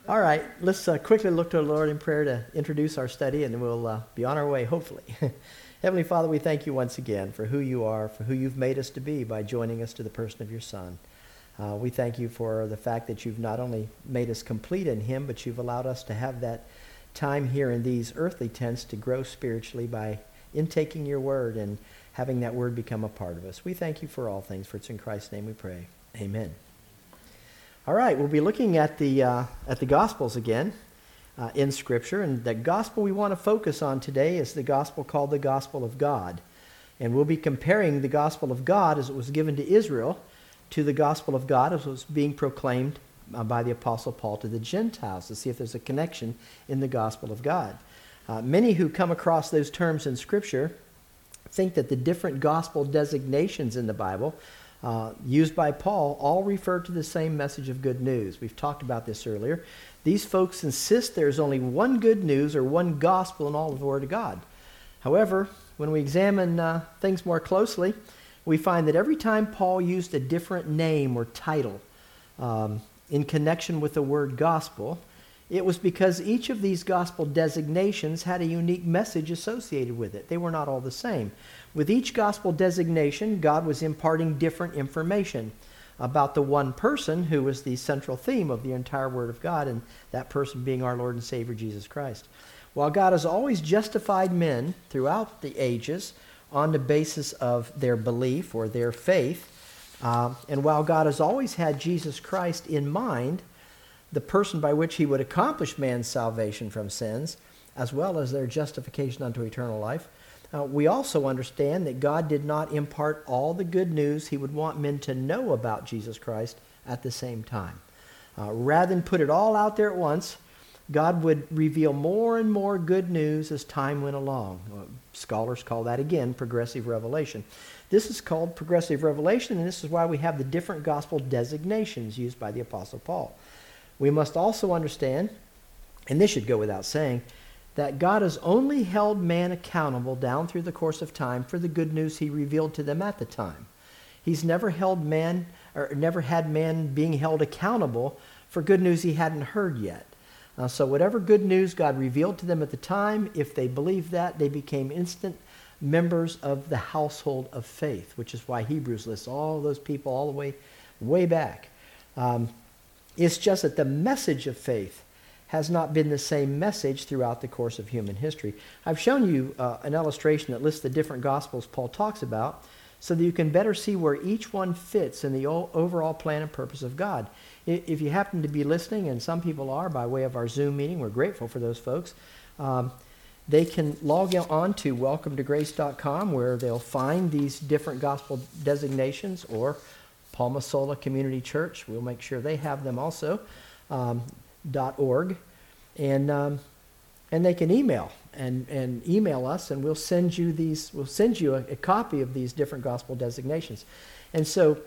All right, let's quickly look to the Lord in prayer to introduce our study, and then we'll be on our way, hopefully. Heavenly Father, we thank you once again for who you are, for who you've made us to be by joining us to the person of your Son. We thank you for the fact that you've not only made us complete in him, but you've allowed us to have that time here in these earthly tents to grow spiritually by intaking your word and having that word become a part of us. We thank you for all things, for it's in Christ's name we pray. Amen. All right, we'll be looking at the Gospels again in Scripture, and the Gospel we want to focus on today is the Gospel called the Gospel of God. And we'll be comparing the Gospel of God as it was given to Israel to the Gospel of God as it was being proclaimed by the Apostle Paul to the Gentiles to see if there's a connection in the Gospel of God. Many who come across those terms in Scripture think that the different Gospel designations in the Bible used by Paul all refer to the same message of good news. We've talked about this earlier. These folks insist there's only one good news or one gospel in all of the Word of God. However, when we examine things more closely, we find that every time Paul used a different name or title in connection with the word gospel, it was because each of these gospel designations had a unique message associated with it. They were not all the same. With each gospel designation, God was imparting different information about the one person who was the central theme of the entire Word of God, and that person being our Lord and Savior, Jesus Christ. While God has always justified men throughout the ages on the basis of their belief or their faith, and while God has always had Jesus Christ in mind, the person by which he would accomplish man's salvation from sins, as well as their justification unto eternal life, we also understand that God did not impart all the good news he would want men to know about Jesus Christ at the same time. Rather than put it all out there at once, God would reveal more and more good news as time went along. Scholars call that, again, progressive revelation. This is called progressive revelation, and this is why we have the different gospel designations used by the Apostle Paul. We must also understand, and this should go without saying, that God has only held man accountable down through the course of time for the good news he revealed to them at the time. He's never held man, or never had man being held accountable for good news he hadn't heard yet. So whatever good news God revealed to them at the time, if they believed that, they became instant members of the household of faith, which is why Hebrews lists all those people all the way back. It's just that the message of faith has not been the same message throughout the course of human history. I've shown you an illustration that lists the different Gospels Paul talks about so that you can better see where each one fits in the overall plan and purpose of God. If you happen to be listening, and some people are by way of our Zoom meeting, we're grateful for those folks, they can log on to welcometograce.com where they'll find these different gospel designations, or Palma Sola Community Church. We'll make sure they have them also. .org, and they can email and email us, and we'll send you these. We'll send you a copy of these different gospel designations. And so,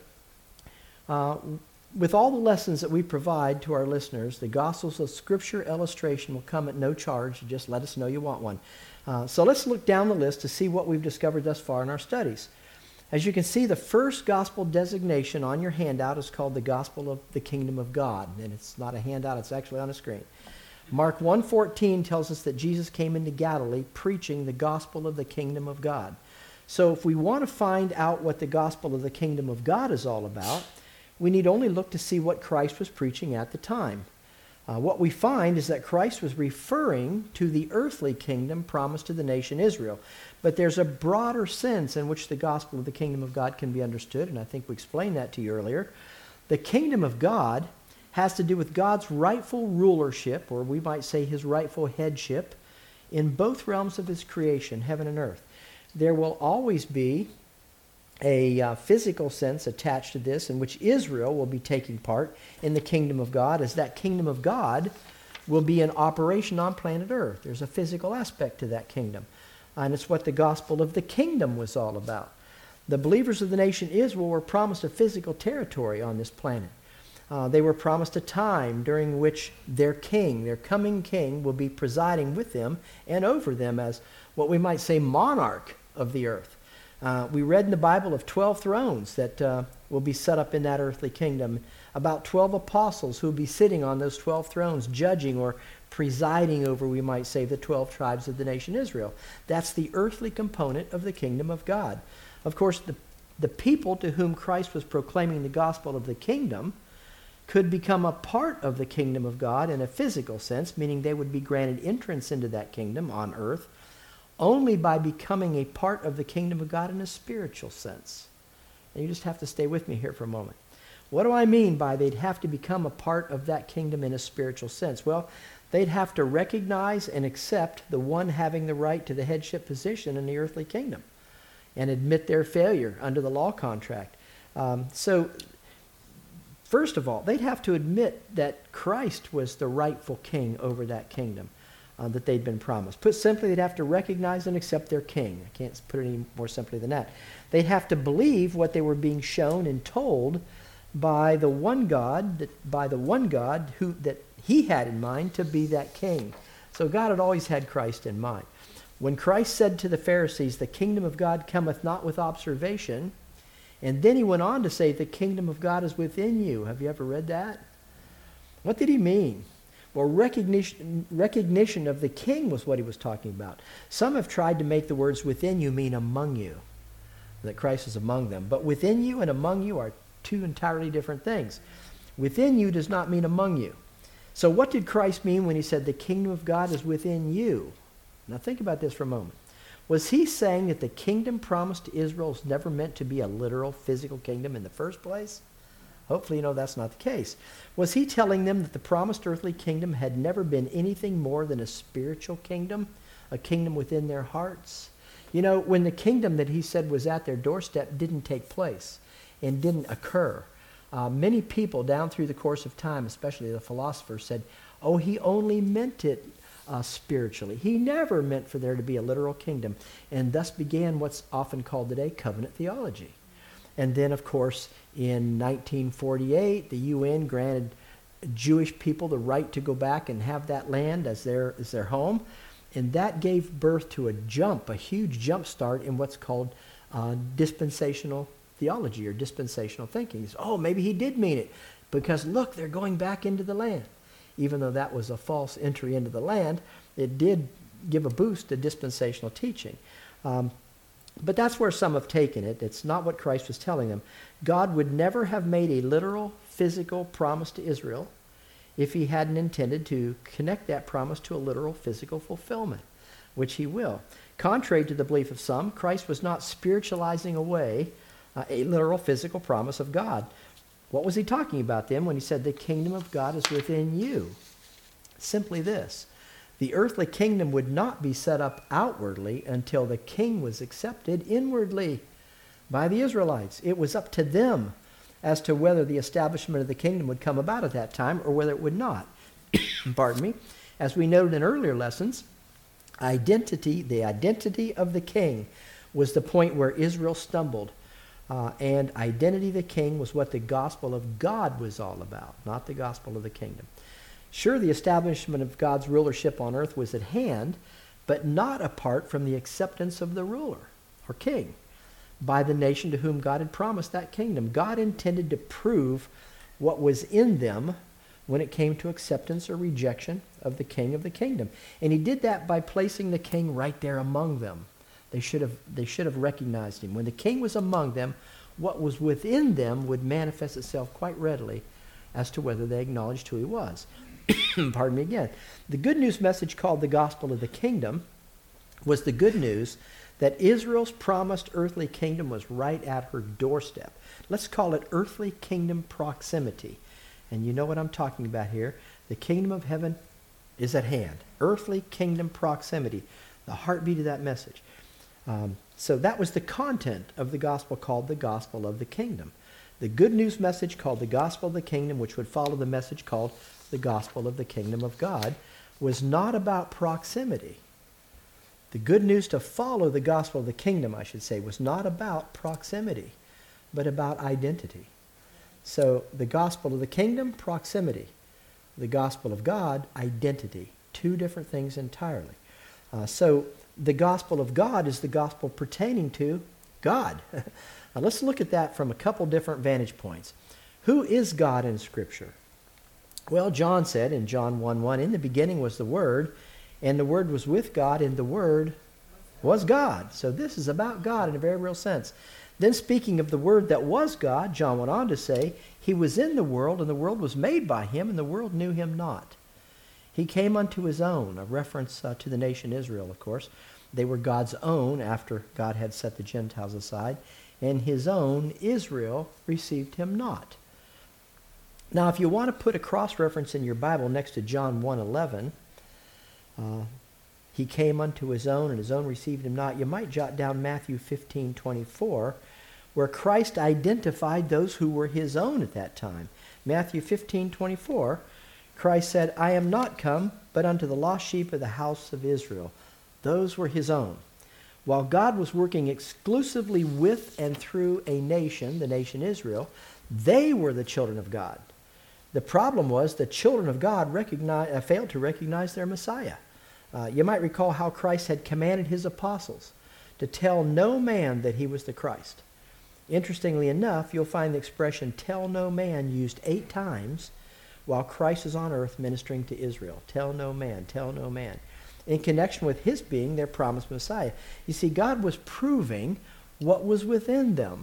with all the lessons that we provide to our listeners, the Gospels of Scripture illustration will come at no charge. Just let us know you want one. So let's look down the list to see what we've discovered thus far in our studies. As you can see, the first gospel designation on your handout is called the Gospel of the Kingdom of God. And it's not a handout, it's actually on a screen. Mark 1:14 tells us that Jesus came into Galilee preaching the gospel of the kingdom of God. So if we want to find out what the gospel of the kingdom of God is all about, we need only look to see what Christ was preaching at the time. What we find is that Christ was referring to the earthly kingdom promised to the nation Israel. But there's a broader sense in which the gospel of the kingdom of God can be understood, and I think we explained that to you earlier. The kingdom of God has to do with God's rightful rulership, or we might say his rightful headship, in both realms of his creation, heaven and earth. There will always be a physical sense attached to this in which Israel will be taking part in the kingdom of God, as that kingdom of God will be in operation on planet earth. There's a physical aspect to that kingdom. And it's what the gospel of the kingdom was all about. The believers of the nation Israel were promised a physical territory on this planet. They were promised a time during which their king, their coming king, will be presiding with them and over them as what we might say monarch of the earth. We read in the Bible of 12 thrones that will be set up in that earthly kingdom about 12 apostles who will be sitting on those 12 thrones, judging or presiding over, we might say, the 12 tribes of the nation Israel. That's the earthly component of the kingdom of God. Of course, the people to whom Christ was proclaiming the gospel of the kingdom could become a part of the kingdom of God in a physical sense, meaning they would be granted entrance into that kingdom on earth only by becoming a part of the kingdom of God in a spiritual sense. And you just have to stay with me here for a moment. What do I mean by they'd have to become a part of that kingdom in a spiritual sense? Well, they'd have to recognize and accept the one having the right to the headship position in the earthly kingdom and admit their failure under the law contract. So, first of all, they'd have to admit that Christ was the rightful king over that kingdom that they'd been promised. Put simply, they'd have to recognize and accept their king. I can't put it any more simply than that. They'd have to believe what they were being shown and told by the one God, that he had in mind to be that king. So God had always had Christ in mind. When Christ said to the Pharisees, "The kingdom of God cometh not with observation," and then he went on to say, "The kingdom of God is within you." Have you ever read that? What did he mean? Well, recognition of the king was what he was talking about. Some have tried to make the words "within you" mean "among you," that Christ is among them. But "within you" and "among you" are two entirely different things. "Within you" does not mean "among you." So what did Christ mean when he said the kingdom of God is within you? Now think about this for a moment. Was he saying that the kingdom promised to Israel is never meant to be a literal physical kingdom in the first place? Hopefully you know that's not the case. Was he telling them that the promised earthly kingdom had never been anything more than a spiritual kingdom, a kingdom within their hearts? You know, when the kingdom that he said was at their doorstep didn't take place and didn't occur, many people down through the course of time, especially the philosophers, said, "Oh, he only meant it spiritually. He never meant for there to be a literal kingdom," and thus began what's often called today covenant theology. And then, of course, in 1948, the UN granted Jewish people the right to go back and have that land as their home, and that gave birth to a huge jump start in what's called dispensational theology or dispensational thinking. Oh, maybe he did mean it, because look, they're going back into the land. Even though that was a false entry into the land, it did give a boost to dispensational teaching. But that's where some have taken it. It's not what Christ was telling them. God would never have made a literal, physical promise to Israel if he hadn't intended to connect that promise to a literal, physical fulfillment, which he will. Contrary to the belief of some, Christ was not spiritualizing away a literal, physical promise of God. What was he talking about then when he said the kingdom of God is within you? Simply this: the earthly kingdom would not be set up outwardly until the king was accepted inwardly by the Israelites. It was up to them as to whether the establishment of the kingdom would come about at that time or whether it would not. Pardon me. As we noted in earlier lessons, the identity of the king was the point where Israel stumbled. And identity of the king was what the gospel of God was all about, not the gospel of the kingdom. Sure, the establishment of God's rulership on earth was at hand, but not apart from the acceptance of the ruler or king by the nation to whom God had promised that kingdom. God intended to prove what was in them when it came to acceptance or rejection of the king of the kingdom. And he did that by placing the king right there among them. They should have recognized him. When the king was among them, what was within them would manifest itself quite readily as to whether they acknowledged who he was. Pardon me again. The good news message called the gospel of the kingdom was the good news that Israel's promised earthly kingdom was right at her doorstep. Let's call it earthly kingdom proximity. And you know what I'm talking about here. The kingdom of heaven is at hand. Earthly kingdom proximity. The heartbeat of that message. So that was the content of the gospel called the gospel of the kingdom. The good news message called the gospel of the kingdom, which would follow the message called the gospel of the kingdom of God, was not about proximity. The good news to follow the gospel of the kingdom, I should say, was not about proximity, but about identity. So the gospel of the kingdom, proximity. The gospel of God, identity. Two different things entirely. So the gospel of God is the gospel pertaining to God. Now let's look at that from a couple different vantage points. Who is God in Scripture? Well, John said in John 1:1, in the beginning was the Word, and the Word was with God, and the Word was God. So this is about God in a very real sense. Then speaking of the Word that was God, John went on to say, he was in the world, and the world was made by him, and the world knew him not. He came unto his own, a reference to the nation Israel, of course. They were God's own after God had set the Gentiles aside, and his own, Israel, received him not. Now, if you want to put a cross-reference in your Bible next to John 1:11, he came unto his own, and his own received him not, you might jot down Matthew 15:24, where Christ identified those who were his own at that time. Matthew 15:24, Christ said, I am not come, but unto the lost sheep of the house of Israel. Those were his own. While God was working exclusively with and through a nation, the nation Israel, they were the children of God. The problem was the children of God failed to recognize their Messiah. You might recall how Christ had commanded his apostles to tell no man that he was the Christ. Interestingly enough, you'll find the expression tell no man used 8 times while Christ is on earth ministering to Israel. Tell no man, tell no man. In connection with his being their promised Messiah. You see, God was proving what was within them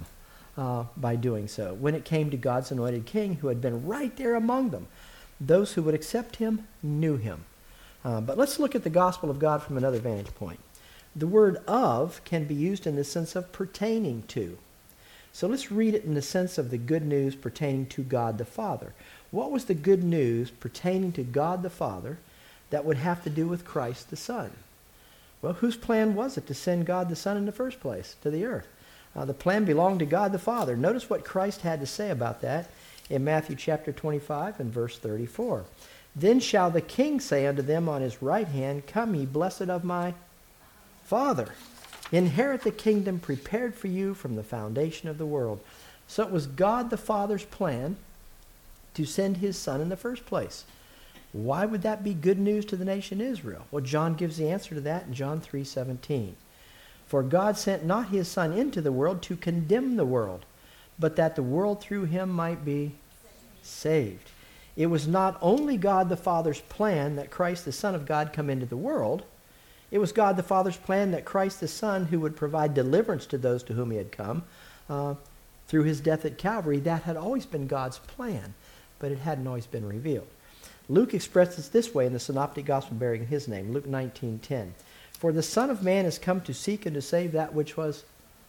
by doing so when it came to God's anointed king who had been right there among them. Those who would accept him knew him. But let's look at the gospel of God from another vantage point. The word of can be used in the sense of pertaining to. So let's read it in the sense of the good news pertaining to God the Father. What was the good news pertaining to God the Father that would have to do with Christ the Son? Well, whose plan was it to send God the Son in the first place to the earth? The plan belonged to God the Father. Notice what Christ had to say about that in Matthew chapter 25 and verse 34. Then shall the king say unto them on his right hand, Come ye, blessed of my Father, inherit the kingdom prepared for you from the foundation of the world. So it was God the Father's plan to send his Son in the first place. Why would that be good news to the nation Israel? Well, John gives the answer to that in John 3:17. For God sent not his Son into the world to condemn the world, but that the world through him might be saved. It was not only God the Father's plan that Christ the Son of God come into the world. It was God the Father's plan that Christ the Son, who would provide deliverance to those to whom he had come through his death at Calvary, that had always been God's plan, but it hadn't always been revealed. Luke expresses this way in the Synoptic Gospel bearing his name, Luke 19:10. For the Son of Man is come to seek and to save that which was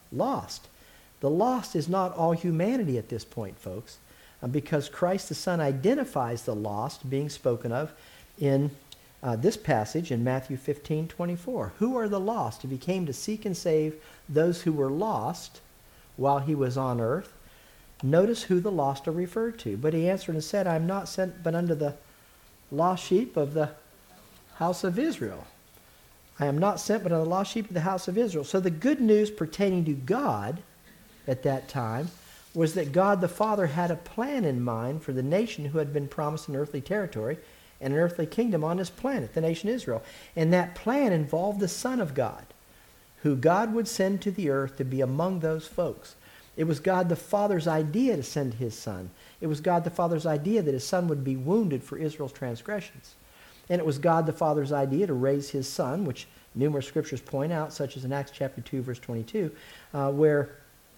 lost. The lost is not all humanity at this point, folks, because Christ the Son identifies the lost being spoken of in this passage in Matthew 15:24. Who are the lost? If he came to seek and save those who were lost while he was on earth, notice who the lost are referred to. But he answered and said, I am not sent but unto the lost sheep of the house of Israel. I am not sent but unto the lost sheep of the house of Israel. So the good news pertaining to God at that time was that God the Father had a plan in mind for the nation who had been promised an earthly territory and an earthly kingdom on this planet, the nation Israel. And that plan involved the Son of God, who God would send to the earth to be among those folks. It was God the Father's idea to send his Son. It was God the Father's idea that his Son would be wounded for Israel's transgressions. And it was God the Father's idea to raise his Son, which numerous scriptures point out, such as in Acts chapter 2, verse 22, where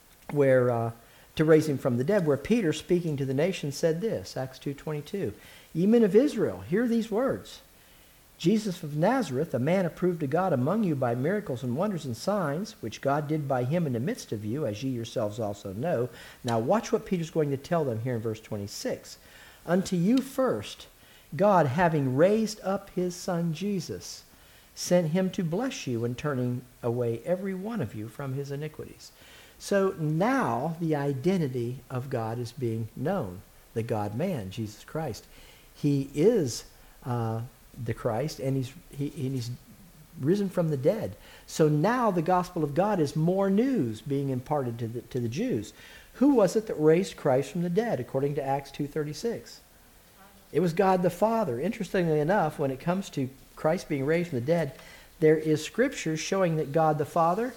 to raise him from the dead, where Peter, speaking to the nation, said this, Acts 2:22, Ye men of Israel, hear these words. Jesus of Nazareth, a man approved of God among you by miracles and wonders and signs, which God did by him in the midst of you, as ye yourselves also know. Now watch what Peter's going to tell them here in verse 26. Unto you first, God, having raised up his Son Jesus, sent him to bless you in turning away every one of you from his iniquities. So now the identity of God is being known. The God-man, Jesus Christ. He is the Christ, and he's risen from the dead. So now the gospel of God is more news being imparted to the Jews. Who was it that raised Christ from the dead, according to Acts 2:36? It was God the Father. Interestingly enough, when it comes to Christ being raised from the dead, there is scripture showing that God the Father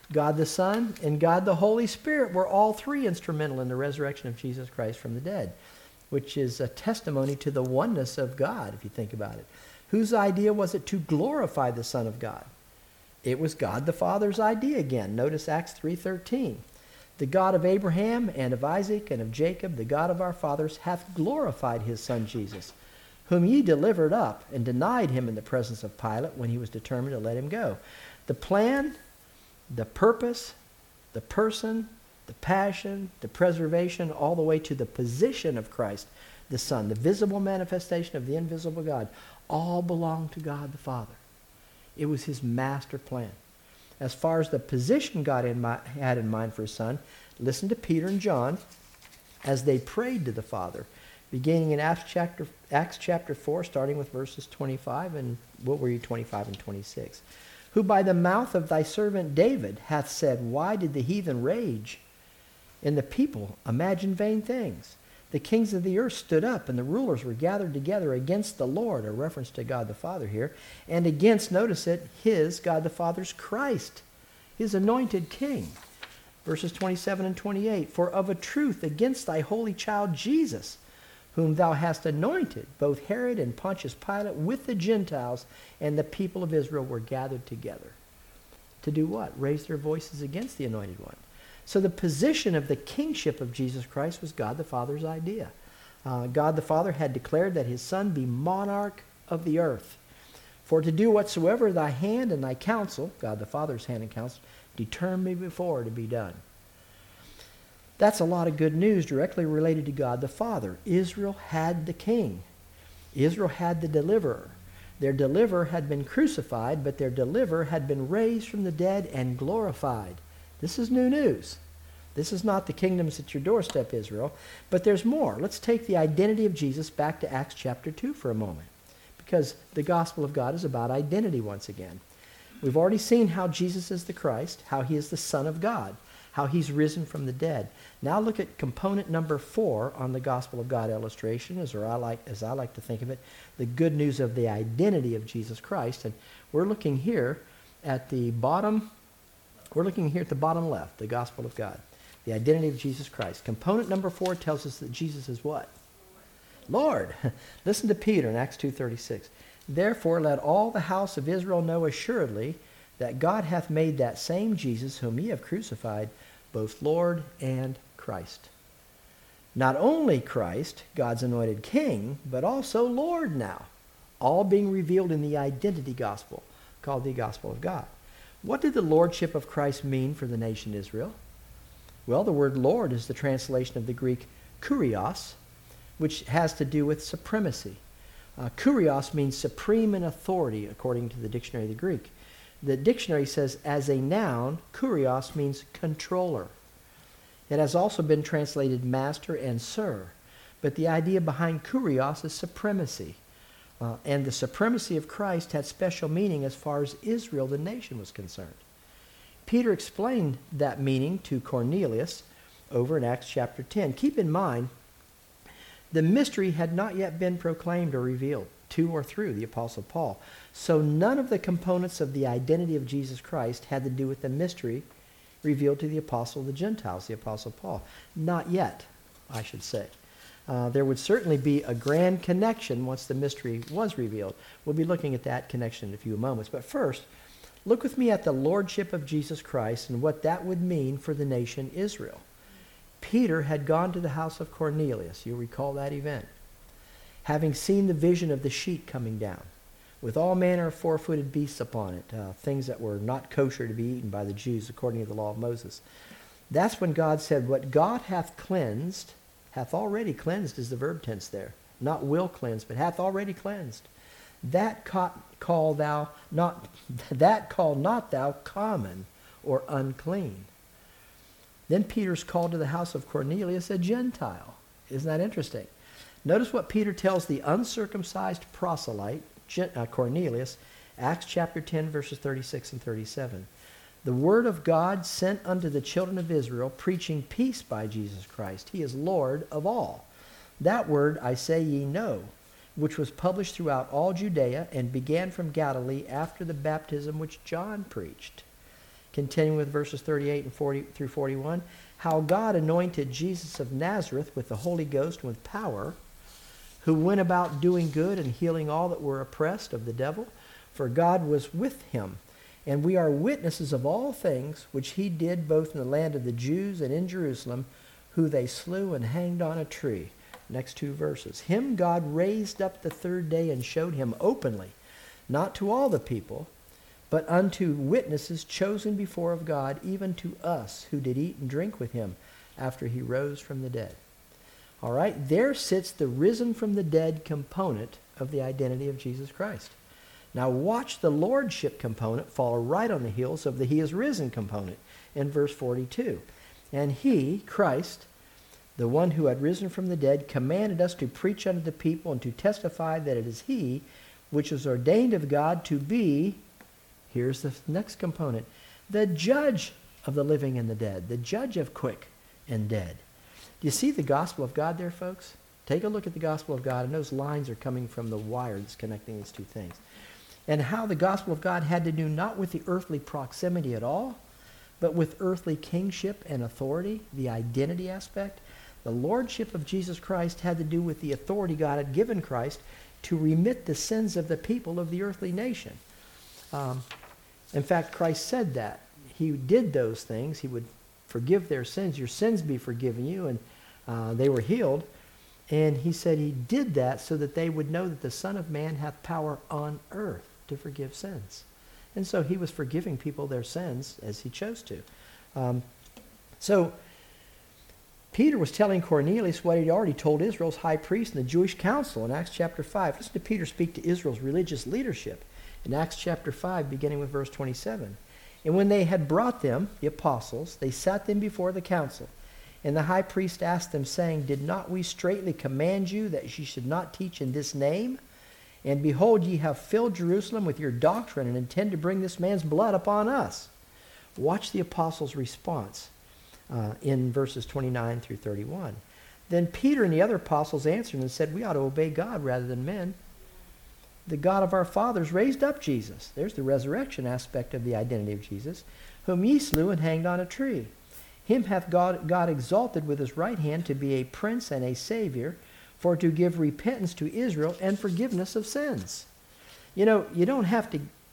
God the Son and God the Holy Spirit were all three instrumental in the resurrection of Jesus Christ from the dead, which is a testimony to the oneness of God, if you think about it. Whose idea was it to glorify the Son of God? It was God the Father's idea again. Notice Acts 3:13. The God of Abraham and of Isaac and of Jacob, the God of our fathers, hath glorified his Son Jesus, whom ye delivered up and denied him in the presence of Pilate when he was determined to let him go. The plan, the purpose, the person, the passion, the preservation, all the way to the position of Christ, the Son, the visible manifestation of the invisible God, all belong to God the Father. It was his master plan. As far as the position God had in mind for his Son, listen to Peter and John as they prayed to the Father, beginning in Acts chapter 4, starting with verses 25 and 25 and 26. Who by the mouth of thy servant David hath said, why did the heathen rage, and the people imagine vain things? The kings of the earth stood up, and the rulers were gathered together against the Lord, a reference to God the Father here, and against, notice it, his, God the Father's Christ, his anointed king. Verses 27 and 28, for of a truth against thy holy child Jesus, whom thou hast anointed, both Herod and Pontius Pilate with the Gentiles and the people of Israel were gathered together. To do what? Raise their voices against the anointed one. So the position of the kingship of Jesus Christ was God the Father's idea. God the Father had declared that his Son be monarch of the earth. For to do whatsoever thy hand and thy counsel, God the Father's hand and counsel, determined me before to be done. That's a lot of good news directly related to God the Father. Israel had the king. Israel had the deliverer. Their deliverer had been crucified, but their deliverer had been raised from the dead and glorified. This is new news. This is not the kingdoms at your doorstep, Israel. But there's more. Let's take the identity of Jesus back to Acts chapter 2 for a moment, because the gospel of God is about identity once again. We've already seen how Jesus is the Christ, how he is the Son of God, how he's risen from the dead. Now look at component number 4 on the gospel of God illustration, as I like to think of it, the good news of the identity of Jesus Christ. And we're looking here at the bottom. We're looking here at the bottom left, the gospel of God, the identity of Jesus Christ. Component number 4 tells us that Jesus is what? Lord. Listen to Peter in Acts 2:36. Therefore let all the house of Israel know assuredly that God hath made that same Jesus whom ye have crucified, both Lord and Christ. Not only Christ, God's anointed king, but also Lord now, all being revealed in the identity gospel, called the gospel of God. What did the lordship of Christ mean for the nation Israel? Well, the word Lord is the translation of the Greek kurios, which has to do with supremacy. Kurios means supreme in authority, according to the dictionary of the Greek. The dictionary says as a noun, kurios means controller. It has also been translated master and sir, but the idea behind kurios is supremacy. And the supremacy of Christ had special meaning as far as Israel, the nation, was concerned. Peter explained that meaning to Cornelius over in Acts chapter 10. Keep in mind, the mystery had not yet been proclaimed or revealed to or through the Apostle Paul. So none of the components of the identity of Jesus Christ had to do with the mystery revealed to the apostle of the Gentiles, the Apostle Paul. Not yet, I should say. There would certainly be a grand connection once the mystery was revealed. We'll be looking at that connection in a few moments. But first, look with me at the lordship of Jesus Christ and what that would mean for the nation Israel. Peter had gone to the house of Cornelius. You'll recall that event. Having seen the vision of the sheet coming down, with all manner of four-footed beasts upon it, things that were not kosher to be eaten by the Jews according to the law of Moses. That's when God said, what God hath cleansed, hath already cleansed is the verb tense there. Not will cleanse, but hath already cleansed. That call not thou common or unclean. Then Peter's called to the house of Cornelius a Gentile. Isn't that interesting? Notice what Peter tells the uncircumcised proselyte, Cornelius, Acts chapter 10, verses 36 and 37. The word of God sent unto the children of Israel, preaching peace by Jesus Christ. He is Lord of all. That word I say ye know, which was published throughout all Judea and began from Galilee after the baptism which John preached. Continuing with verses 38 and 40 through 41, how God anointed Jesus of Nazareth with the Holy Ghost and with power, who went about doing good and healing all that were oppressed of the devil, for God was with him. And we are witnesses of all things which he did both in the land of the Jews and in Jerusalem, who they slew and hanged on a tree. Next two verses. Him God raised up the third day and showed him openly, not to all the people, but unto witnesses chosen before of God, even to us who did eat and drink with him after he rose from the dead. All right, there sits the risen from the dead component of the identity of Jesus Christ. Now watch the lordship component follow right on the heels of the he is risen component in verse 42. And he, Christ, the one who had risen from the dead, commanded us to preach unto the people and to testify that it is he which was ordained of God to be, here's the next component, the judge of the living and the dead, the judge of quick and dead. Do you see the gospel of God there, folks? Take a look at the gospel of God, and those lines are coming from the wire that's connecting these two things. And how the gospel of God had to do not with the earthly proximity at all, but with earthly kingship and authority, the identity aspect. The lordship of Jesus Christ had to do with the authority God had given Christ to remit the sins of the people of the earthly nation. In fact, Christ said that. He did those things. He would forgive their sins. Your sins be forgiven you. And they were healed. And he said he did that so that they would know that the Son of Man hath power on earth to forgive sins. And so he was forgiving people their sins as he chose to. So Peter was telling Cornelius what he'd already told Israel's high priest and the Jewish council in Acts chapter 5. Listen to Peter speak to Israel's religious leadership in Acts chapter 5, beginning with verse 27. And when they had brought them, the apostles, they sat them before the council. And the high priest asked them, saying, Did not we straitly command you that ye should not teach in this name? And behold, ye have filled Jerusalem with your doctrine, and intend to bring this man's blood upon us. Watch the apostles' response in verses 29 through 31. Then Peter and the other apostles answered and said, We ought to obey God rather than men. The God of our fathers raised up Jesus. There's the resurrection aspect of the identity of Jesus, whom ye slew and hanged on a tree. Him hath God exalted with his right hand to be a prince and a savior, for to give repentance to Israel and forgiveness of sins. You know, you don't have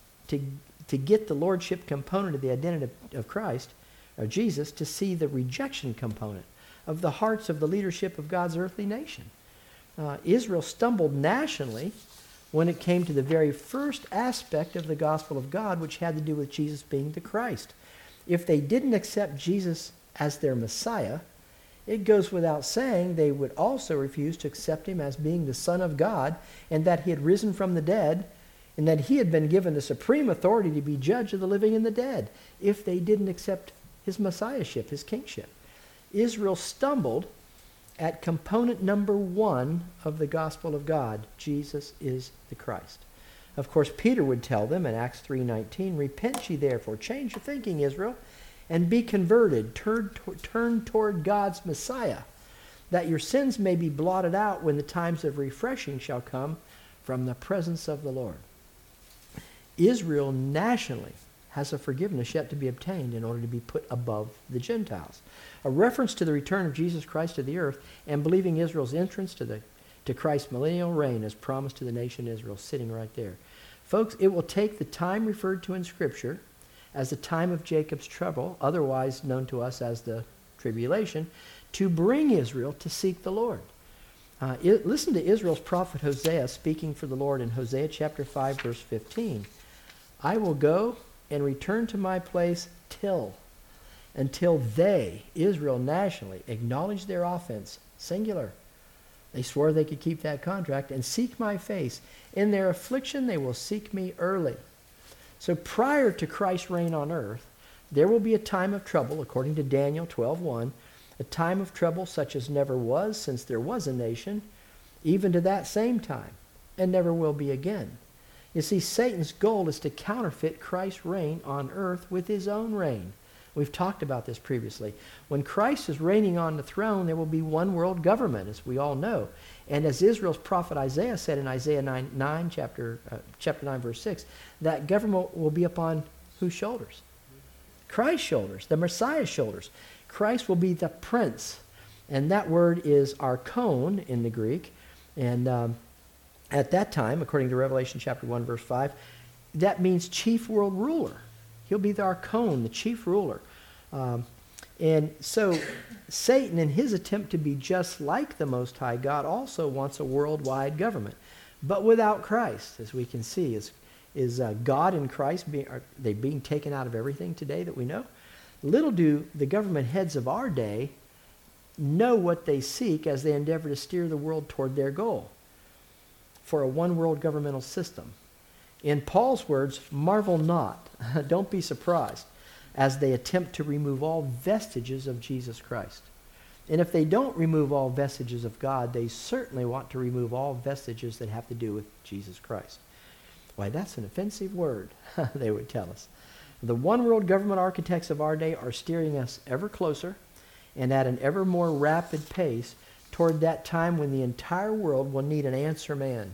to get the lordship component of the identity of Christ, or Jesus, to see the rejection component of the hearts of the leadership of God's earthly nation. Israel stumbled nationally when it came to the very first aspect of the gospel of God, which had to do with Jesus being the Christ. If they didn't accept Jesus as their Messiah, it goes without saying they would also refuse to accept him as being the Son of God, and that he had risen from the dead, and that he had been given the supreme authority to be judge of the living and the dead, if they didn't accept his messiahship, his kingship. Israel stumbled at component number one of the gospel of God. Jesus is the Christ. Of course, Peter would tell them in Acts 3:19, Repent ye therefore, change your thinking, Israel, and be converted, turn toward God's Messiah, that your sins may be blotted out when the times of refreshing shall come from the presence of the Lord. Israel nationally has a forgiveness yet to be obtained in order to be put above the Gentiles. A reference to the return of Jesus Christ to the earth and believing Israel's entrance to Christ's millennial reign as promised to the nation Israel, sitting right there. Folks, it will take the time referred to in Scripture as the time of Jacob's trouble, otherwise known to us as the tribulation, to bring Israel to seek the Lord. Listen to Israel's prophet Hosea speaking for the Lord in Hosea chapter 5, verse 15. I will go and return to my place until they, Israel nationally, acknowledge their offense, singular. They swore they could keep that contract, and seek my face. In their affliction they will seek me early. So prior to Christ's reign on earth, there will be a time of trouble, according to Daniel 12:1, a time of trouble such as never was since there was a nation, even to that same time, and never will be again. You see, Satan's goal is to counterfeit Christ's reign on earth with his own reign. We've talked about this previously. When Christ is reigning on the throne, there will be one world government, as we all know. And as Israel's prophet Isaiah said in Isaiah chapter 9, verse 6, that government will be upon whose shoulders? Christ's shoulders, the Messiah's shoulders. Christ will be the prince. And that word is archon in the Greek. And at that time, according to Revelation chapter 1, verse 5, that means chief world ruler. He'll be the archon, the chief ruler. And so Satan, in his attempt to be just like the Most High God, also wants a worldwide government. But without Christ, as we can see, is God and Christ being taken out of everything today that we know? Little do the government heads of our day know what they seek as they endeavor to steer the world toward their goal for a one-world governmental system. In Paul's words, marvel not, don't be surprised, as they attempt to remove all vestiges of Jesus Christ. And if they don't remove all vestiges of God, they certainly want to remove all vestiges that have to do with Jesus Christ. Why, that's an offensive word, they would tell us. The one-world government architects of our day are steering us ever closer and at an ever more rapid pace toward that time when the entire world will need an answer man.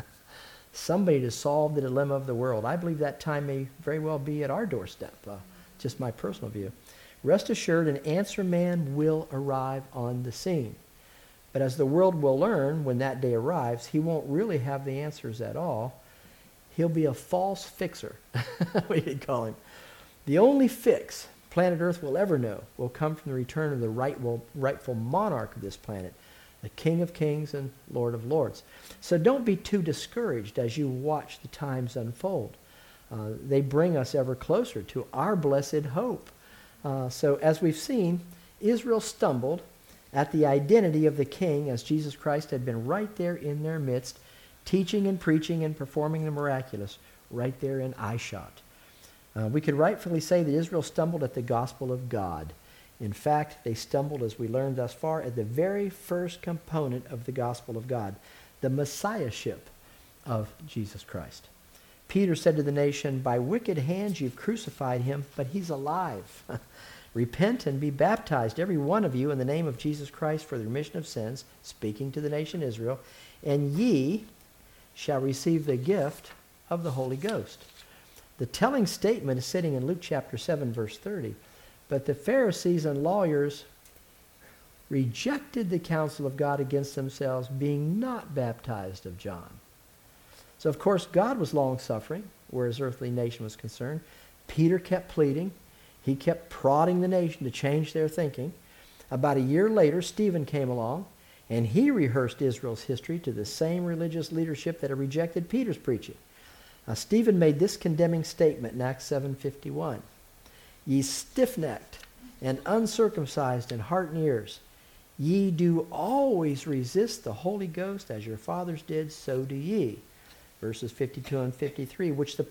Somebody to solve the dilemma of the world. I believe that time may very well be at our doorstep, just my personal view. Rest assured, an answer man will arrive on the scene. But as the world will learn when that day arrives, he won't really have the answers at all. He'll be a false fixer, we could call him. The only fix planet Earth will ever know will come from the return of the rightful monarch of this planet, the King of Kings and Lord of Lords. So don't be too discouraged as you watch the times unfold. They bring us ever closer to our blessed hope. So as we've seen, Israel stumbled at the identity of the king as Jesus Christ had been right there in their midst, teaching and preaching and performing the miraculous right there in eyeshot. We could rightfully say that Israel stumbled at the gospel of God. In fact, they stumbled, as we learned thus far, at the very first component of the gospel of God, the messiahship of Jesus Christ. Peter said to the nation, "By wicked hands you've crucified him, but he's alive. Repent and be baptized, every one of you, in the name of Jesus Christ for the remission of sins," speaking to the nation Israel, "and ye shall receive the gift of the Holy Ghost." The telling statement is sitting in Luke chapter 7, verse 30. But the Pharisees and lawyers rejected the counsel of God against themselves, being not baptized of John. So, of course, God was long-suffering where his earthly nation was concerned. Peter kept pleading. He kept prodding the nation to change their thinking. About a year later, Stephen came along, and he rehearsed Israel's history to the same religious leadership that had rejected Peter's preaching. Stephen made this condemning statement in Acts 7:51. "Ye stiff-necked and uncircumcised in heart and ears, ye do always resist the Holy Ghost, as your fathers did, so do ye." Verses 52 and 53, which of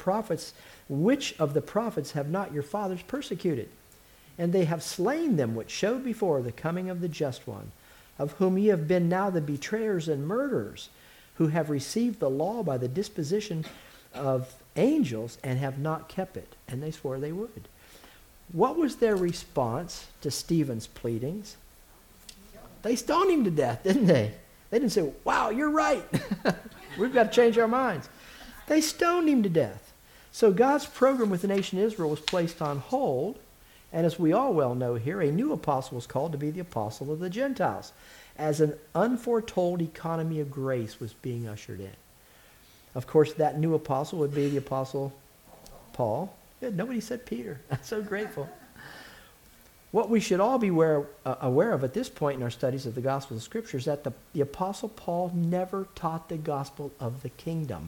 the prophets have not your fathers persecuted? And they have slain them which showed before the coming of the just one, of whom ye have been now the betrayers and murderers, who have received the law by the disposition of angels and have not kept it. And they swore they would. What was their response to Stephen's pleadings? They stoned him to death, didn't they? They didn't say, "Wow, you're right. We've got to change our minds." They stoned him to death. So God's program with the nation Israel was placed on hold. And as we all well know here, a new apostle was called to be the apostle of the Gentiles, as an unforetold economy of grace was being ushered in. Of course, that new apostle would be the apostle Paul. Yeah, nobody said Peter. I'm so grateful. What we should all be aware of at this point in our studies of the gospel of Scripture is that the apostle Paul never taught the gospel of the kingdom.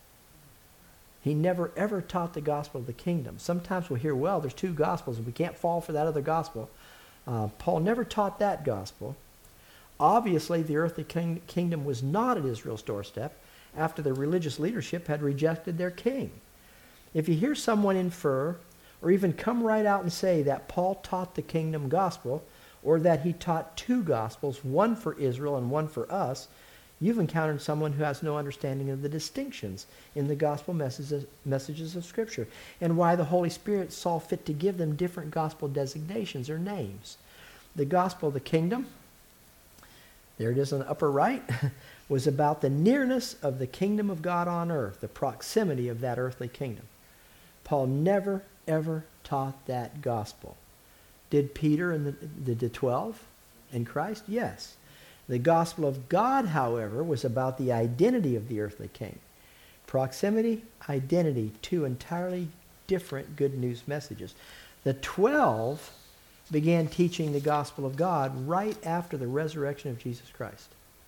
He never ever taught the gospel of the kingdom. Sometimes we'll hear, well, there's two gospels and we can't fall for that other gospel. Paul never taught that gospel. Obviously, the earthly kingdom was not at Israel's doorstep after the religious leadership had rejected their king. If you hear someone infer or even come right out and say that Paul taught the kingdom gospel or that he taught two gospels, one for Israel and one for us, you've encountered someone who has no understanding of the distinctions in the gospel messages of Scripture and why the Holy Spirit saw fit to give them different gospel designations or names. The gospel of the kingdom, there it is on the upper right, was about the nearness of the kingdom of God on earth, the proximity of that earthly kingdom. Paul never, ever taught that gospel. Did Peter and the 12 in Christ? Yes. The gospel of God, however, was about the identity of the earthly king. Proximity, identity, two entirely different good news messages. The 12 began teaching the gospel of God right after the resurrection of Jesus Christ.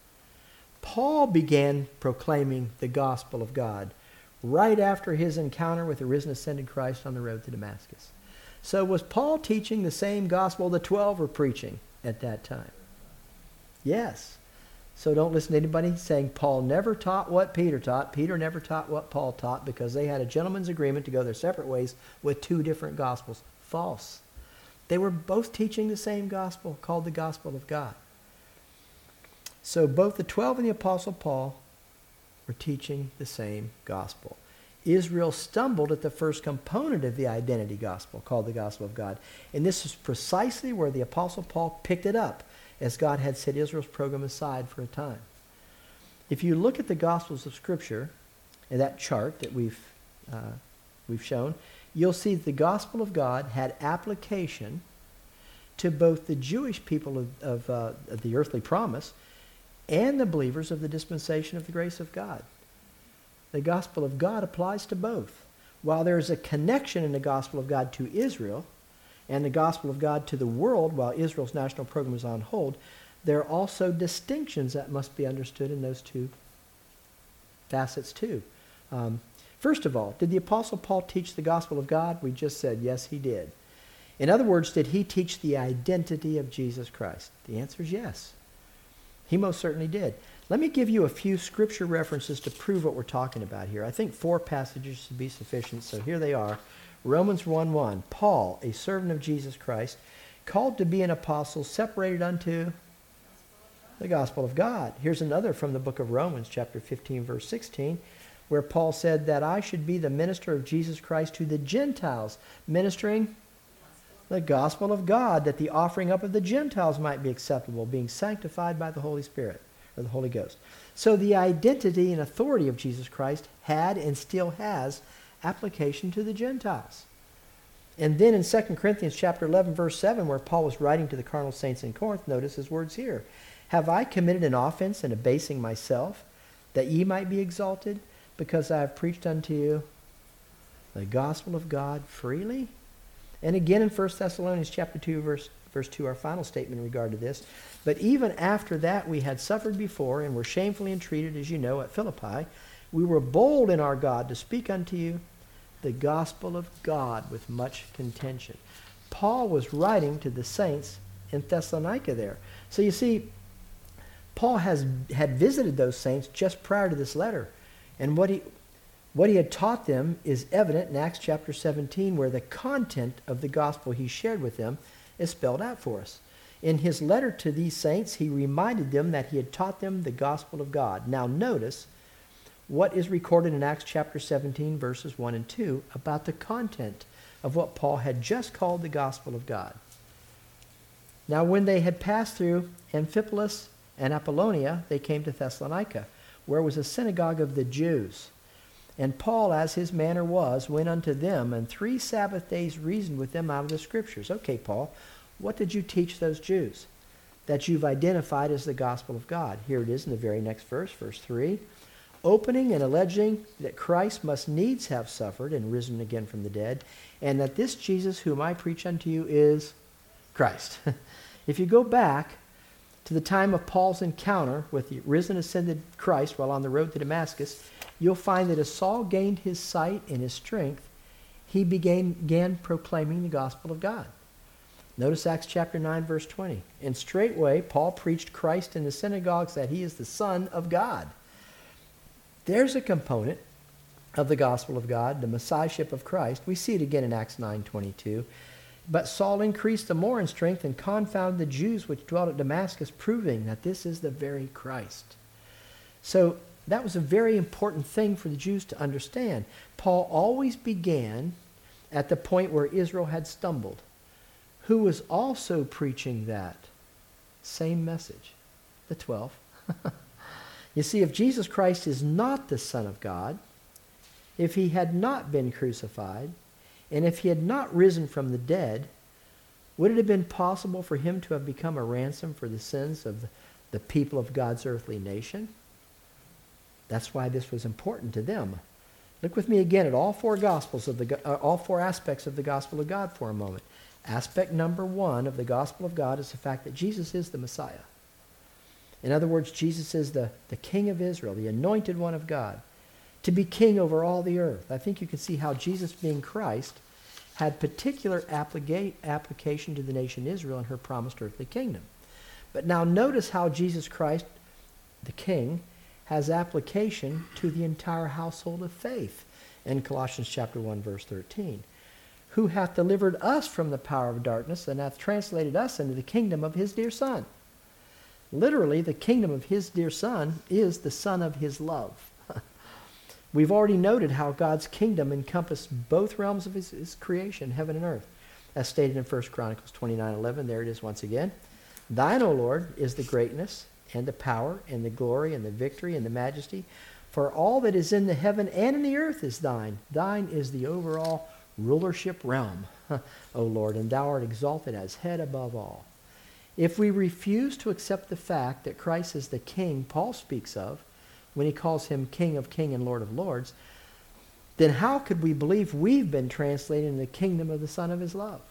Paul began proclaiming the gospel of God right after his encounter with the risen ascended Christ on the road to Damascus. So was Paul teaching the same gospel the 12 were preaching at that time? Yes. So don't listen to anybody saying Paul never taught what Peter taught. Peter never taught what Paul taught because they had a gentleman's agreement to go their separate ways with two different gospels. False. They were both teaching the same gospel called the gospel of God. So both the 12 and the Apostle Paul were teaching the same gospel. Israel stumbled at the first component of the identity gospel called the gospel of God. And this is precisely where the Apostle Paul picked it up as God had set Israel's program aside for a time. If you look at the Gospels of Scripture, and that chart that we've shown, you'll see that the gospel of God had application to both the Jewish people of the earthly promise and the believers of the dispensation of the grace of God. The gospel of God applies to both. While there is a connection in the gospel of God to Israel and the gospel of God to the world while Israel's national program is on hold, there are also distinctions that must be understood in those two facets too. First of all, did the Apostle Paul teach the gospel of God? We just said, yes, he did. In other words, did he teach the identity of Jesus Christ? The answer is yes. He most certainly did. Let me give you a few scripture references to prove what we're talking about here. I think 4 passages should be sufficient, so here they are. Romans 1:1, Paul, a servant of Jesus Christ, called to be an apostle, separated unto the gospel of God. Here's another from the book of Romans, chapter 15, verse 16, where Paul said that I should be the minister of Jesus Christ to the Gentiles, ministering the gospel of God, that the offering up of the Gentiles might be acceptable, being sanctified by the Holy Spirit, or the Holy Ghost. So the identity and authority of Jesus Christ had and still has application to the Gentiles. And then in 2 Corinthians chapter 11, verse 7, where Paul was writing to the carnal saints in Corinth, notice his words here. Have I committed an offense in abasing myself, that ye might be exalted, because I have preached unto you the gospel of God freely? And again in 1 Thessalonians chapter 2, verse 2, our final statement in regard to this. But even after that we had suffered before, and were shamefully entreated, as you know, at Philippi, we were bold in our God to speak unto you the gospel of God with much contention. Paul was writing to the saints in Thessalonica there. So you see, Paul had visited those saints just prior to this letter. And what he had taught them is evident in Acts chapter 17, where the content of the gospel he shared with them is spelled out for us. In his letter to these saints, he reminded them that he had taught them the gospel of God. Now notice what is recorded in Acts chapter 17, verses 1 and 2, about the content of what Paul had just called the gospel of God. Now when they had passed through Amphipolis and Apollonia, they came to Thessalonica, where was a synagogue of the Jews. And Paul, as his manner was, went unto them, and 3 Sabbath days reasoned with them out of the Scriptures. Okay, Paul, what did you teach those Jews that you've identified as the gospel of God? Here it is in the very next verse, verse 3. Opening and alleging that Christ must needs have suffered and risen again from the dead, and that this Jesus whom I preach unto you is Christ. If you go back to the time of Paul's encounter with the risen ascended Christ while on the road to Damascus, you'll find that as Saul gained his sight and his strength, he began proclaiming the gospel of God. Notice Acts chapter 9, verse 20. And straightway Paul preached Christ in the synagogues, that he is the Son of God. There's a component of the gospel of God, the Messiahship of Christ. We see it again in Acts 9:22. But Saul increased the more in strength and confounded the Jews which dwelt at Damascus, proving that this is the very Christ. So that was a very important thing for the Jews to understand. Paul always began at the point where Israel had stumbled. Who was also preaching that same message? The 12. You see, if Jesus Christ is not the Son of God, if he had not been crucified, And if he had not risen from the dead, would it have been possible for him to have become a ransom for the sins of the people of God's earthly nation? That's why this was important to them. Look with me again at all four aspects of the gospel of God for a moment. Aspect number one of the gospel of God is the fact that Jesus is the Messiah. In other words, Jesus is the King of Israel, the anointed one of God, to be king over all the earth. I think you can see how Jesus, being Christ, had particular application to the nation Israel and her promised earthly kingdom. But now notice how Jesus Christ, the King, has application to the entire household of faith in Colossians chapter 1, verse 13. Who hath delivered us from the power of darkness and hath translated us into the kingdom of his dear Son. Literally, the kingdom of his dear Son is the Son of his love. We've already noted how God's kingdom encompassed both realms of his creation, heaven and earth. As stated in 1 Chronicles 29:11, there it is once again. Thine, O Lord, is the greatness and the power and the glory and the victory and the majesty. For all that is in the heaven and in the earth is thine. Thine is the overall rulership realm, O Lord, and thou art exalted as head above all. If we refuse to accept the fact that Christ is the King Paul speaks of, when he calls him King of Kings and Lord of Lords, then how could we believe we've been translated in the kingdom of the Son of his love?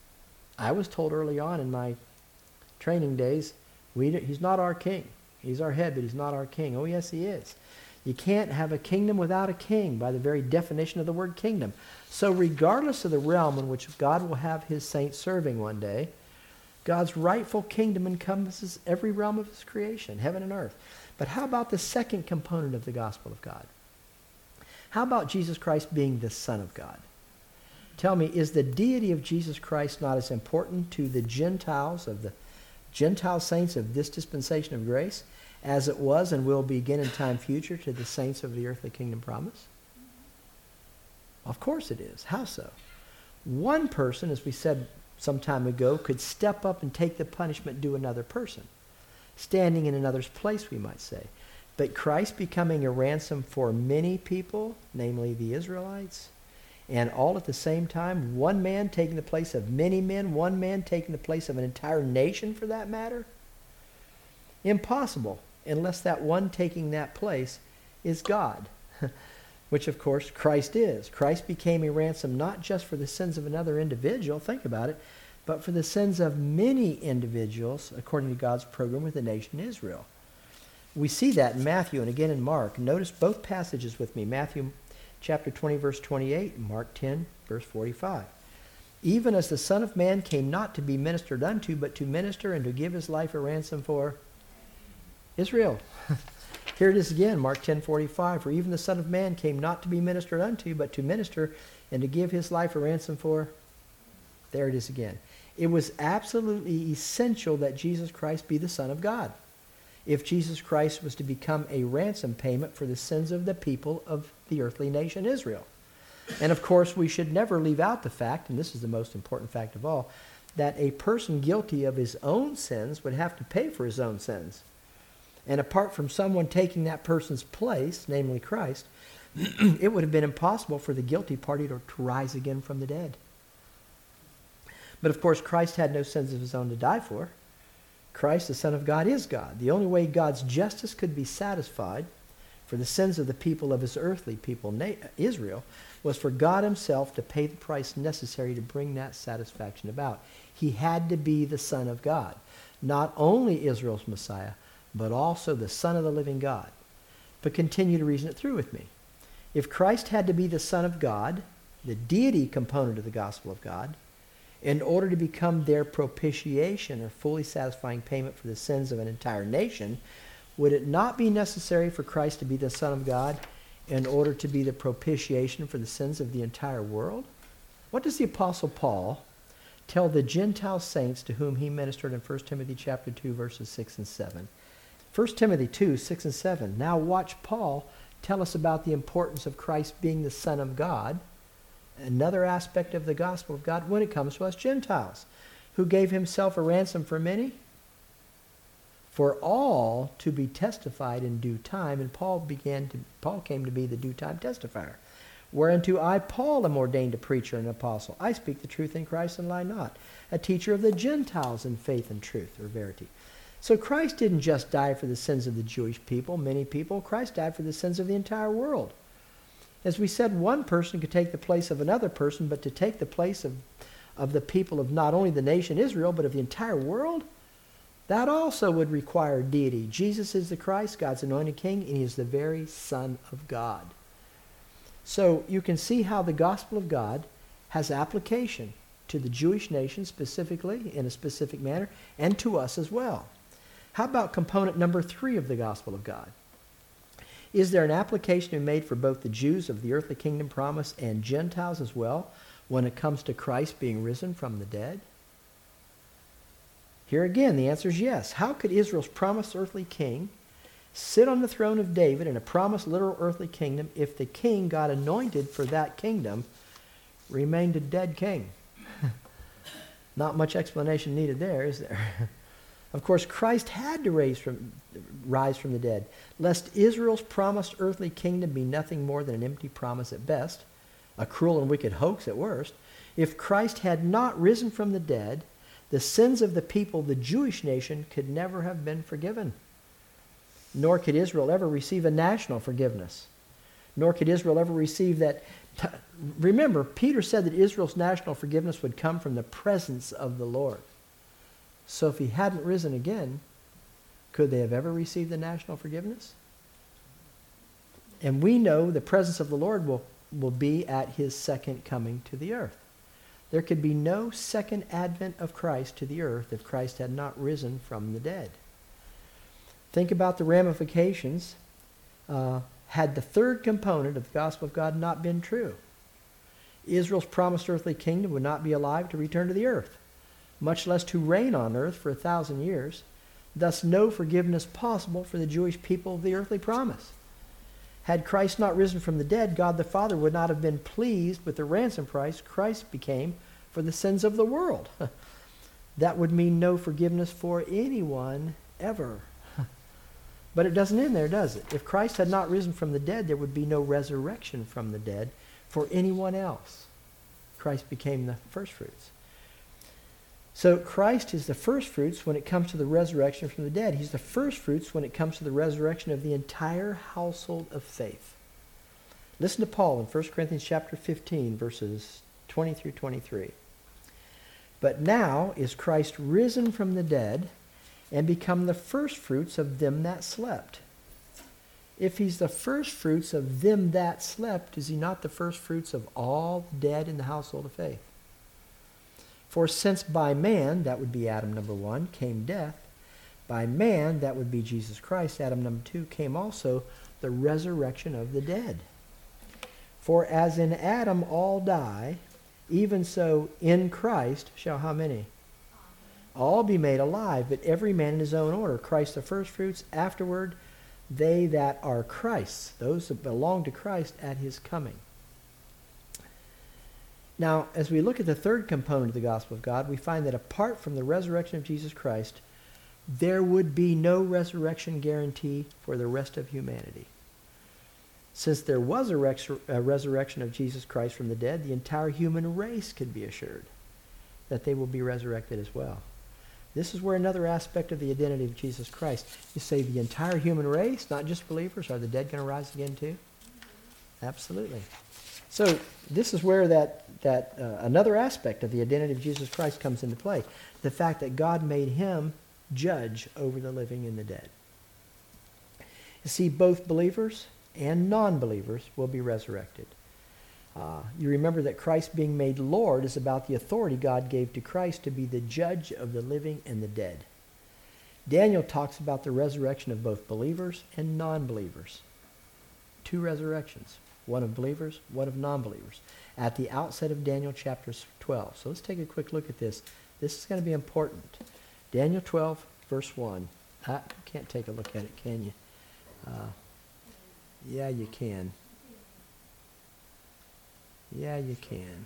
I was told early on in my training days, he's not our king. He's our head, but he's not our king. Oh, yes, he is. You can't have a kingdom without a king by the very definition of the word kingdom. So regardless of the realm in which God will have his saints serving one day, God's rightful kingdom encompasses every realm of his creation, heaven and earth. But how about the second component of the gospel of God? How about Jesus Christ being the Son of God? Tell me, is the deity of Jesus Christ not as important to the Gentiles, of the Gentile saints of this dispensation of grace, as it was and will be again in time future to the saints of the earthly kingdom promise? Of course it is. How so? One person, as we said some time ago, could step up and take the punishment due another person, standing in another's place, we might say. But Christ becoming a ransom for many people, namely the Israelites, and all at the same time, one man taking the place of many men, one man taking the place of an entire nation for that matter? Impossible, unless that one taking that place is God, which of course Christ is. Christ became a ransom not just for the sins of another individual, think about it, but for the sins of many individuals according to God's program with the nation Israel. We see that in Matthew and again in Mark. Notice both passages with me. Matthew chapter 20, verse 28, and Mark 10, verse 45. Even as the Son of Man came not to be ministered unto, but to minister and to give his life a ransom for Israel. Here it is again, Mark 10:45. For even the Son of Man came not to be ministered unto, but to minister and to give his life a ransom for. There it is again. It was absolutely essential that Jesus Christ be the Son of God, if Jesus Christ was to become a ransom payment for the sins of the people of the earthly nation Israel. And of course, we should never leave out the fact, and this is the most important fact of all, that a person guilty of his own sins would have to pay for his own sins. And apart from someone taking that person's place, namely Christ, it would have been impossible for the guilty party to rise again from the dead. But of course, Christ had no sins of his own to die for. Christ, the Son of God, is God. The only way God's justice could be satisfied for the sins of the people of his earthly people, Israel, was for God himself to pay the price necessary to bring that satisfaction about. He had to be the Son of God, not only Israel's Messiah, but also the Son of the living God. But continue to reason it through with me. If Christ had to be the Son of God, the deity component of the gospel of God, in order to become their propitiation or fully satisfying payment for the sins of an entire nation, would it not be necessary for Christ to be the Son of God in order to be the propitiation for the sins of the entire world? What does the Apostle Paul tell the Gentile saints to whom he ministered in 1 Timothy chapter 2, verses 6 and 7? 1 Timothy 2, 6 and 7. Now watch Paul tell us about the importance of Christ being the Son of God, another aspect of the gospel of God when it comes to us Gentiles, who gave himself a ransom for many, for all to be testified in due time. And Paul came to be the due time testifier. Whereunto I, Paul, am ordained a preacher and an apostle. I speak the truth in Christ and lie not. A teacher of the Gentiles in faith and truth, or verity. So Christ didn't just die for the sins of the Jewish people, many people. Christ died for the sins of the entire world. As we said, one person could take the place of another person, but to take the place of the people of not only the nation Israel, but of the entire world, that also would require deity. Jesus is the Christ, God's anointed king, and he is the very Son of God. So you can see how the gospel of God has application to the Jewish nation specifically, in a specific manner, and to us as well. How about component number 3 of the gospel of God? Is there an application to be made for both the Jews of the earthly kingdom promise and Gentiles as well when it comes to Christ being risen from the dead? Here again, the answer is yes. How could Israel's promised earthly king sit on the throne of David in a promised literal earthly kingdom if the king God anointed for that kingdom remained a dead king? Not much explanation needed there, is there? Of course, Christ had to rise from the dead, lest Israel's promised earthly kingdom be nothing more than an empty promise at best, a cruel and wicked hoax at worst. If Christ had not risen from the dead, the sins of the people, the Jewish nation, could never have been forgiven. Nor could Israel ever receive a national forgiveness. Nor could Israel ever receive that. Remember, Peter said that Israel's national forgiveness would come from the presence of the Lord. So if he hadn't risen again, could they have ever received the national forgiveness? And we know the presence of the Lord will be at his second coming to the earth. There could be no second advent of Christ to the earth if Christ had not risen from the dead. Think about the ramifications had the third component of the gospel of God not been true. Israel's promised earthly kingdom would not be alive to return to the earth, much less to reign on earth for 1,000 years. Thus no forgiveness possible for the Jewish people of the earthly promise. Had Christ not risen from the dead, God the Father would not have been pleased with the ransom price Christ became for the sins of the world. That would mean no forgiveness for anyone ever. But it doesn't end there, does it? If Christ had not risen from the dead, there would be no resurrection from the dead for anyone else. Christ became the first fruits. So Christ is the first fruits when it comes to the resurrection from the dead. He's the first fruits when it comes to the resurrection of the entire household of faith. Listen to Paul in 1 Corinthians chapter 15, verses 20 through 23. But now is Christ risen from the dead and become the first fruits of them that slept. If he's the first fruits of them that slept, is he not the first fruits of all dead in the household of faith? For since by man, that would be Adam number 1, came death, by man, that would be Jesus Christ, Adam number 2, came also the resurrection of the dead. For as in Adam all die, even so in Christ shall how many? All be made alive, but every man in his own order. Christ the first fruits, afterward they that are Christ's, those that belong to Christ at his coming. Now, as we look at the third component of the gospel of God, we find that apart from the resurrection of Jesus Christ, there would be no resurrection guarantee for the rest of humanity. Since there was a resurrection of Jesus Christ from the dead, the entire human race could be assured that they will be resurrected as well. This is where another aspect of the identity of Jesus Christ. You say the entire human race, not just believers. Are the dead going to rise again too? Absolutely. So this is where that another aspect of the identity of Jesus Christ comes into play. The fact that God made him judge over the living and the dead. You see, both believers and non-believers will be resurrected. You remember that Christ being made Lord is about the authority God gave to Christ to be the judge of the living and the dead. Daniel talks about the resurrection of both believers and non-believers. 2 resurrections. One of believers, one of non-believers. At the outset of Daniel chapter 12. So let's take a quick look at this. This is going to be important. Daniel 12, verse 1. You can't take a look at it, can you? Yeah, you can. Yeah, you can.